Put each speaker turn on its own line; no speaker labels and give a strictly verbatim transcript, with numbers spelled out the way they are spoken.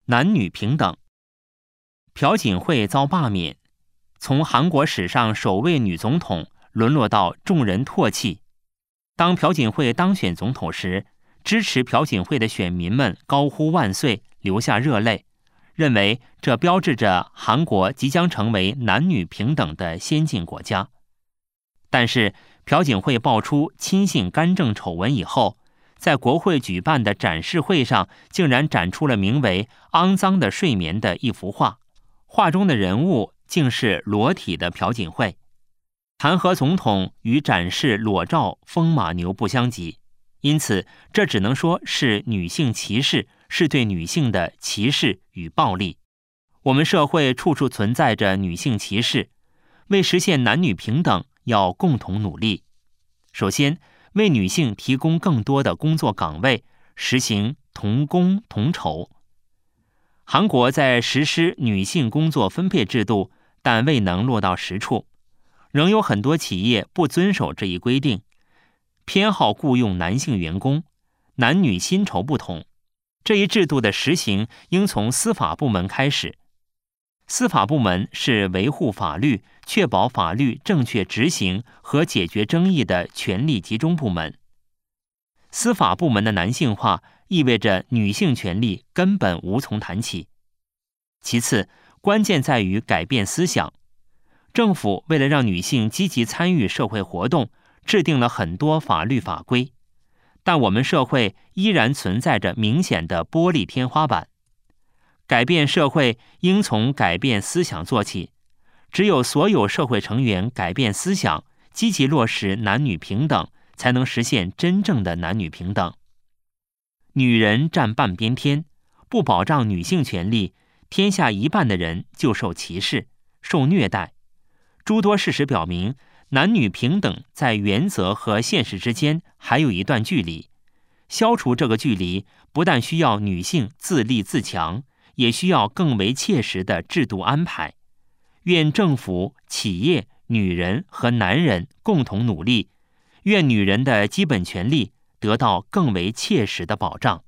男女平等。朴槿惠遭罢免，从韩国史上首位女总统沦落到众人唾弃。当朴槿惠当选总统时，支持朴槿惠的选民们高呼万岁，流下热泪，认为这标志着韩国即将成为男女平等的先进国家。但是朴槿惠爆出亲信干政丑闻以后，在国会举办的展示会上，竟然展出了名为《肮脏的睡眠》的一幅画，画中的人物竟是裸体的朴槿惠。弹劾总统与展示裸照风马牛不相及，因此这只能说是女性歧视，是对女性的歧视与暴力。我们社会处处存在着女性歧视，为实现男女平等要共同努力。首先，为女性提供更多的工作岗位，实行同工同酬。韩国在实施女性工作分配制度，但未能落到实处，仍有很多企业不遵守这一规定，偏好雇用男性员工，男女薪酬不同。这一制度的实行应从司法部门开始。司法部门是维护法律、确保法律正确执行和解决争议的权力集中部门。司法部门的男性化意味着女性权利根本无从谈起。其次，关键在于改变思想。政府为了让女性积极参与社会活动，制定了很多法律法规，但我们社会依然存在着明显的玻璃天花板。改变社会应从改变思想做起，只有所有社会成员改变思想，积极落实男女平等，才能实现真正的男女平等。女人占半边天，不保障女性权利，天下一半的人就受歧视、受虐待。诸多事实表明，男女平等在原则和现实之间还有一段距离。消除这个距离，不但需要女性自立自强，也需要更为切实的制度安排。愿政府、企业、女人和男人共同努力，愿女人的基本权利得到更为切实的保障。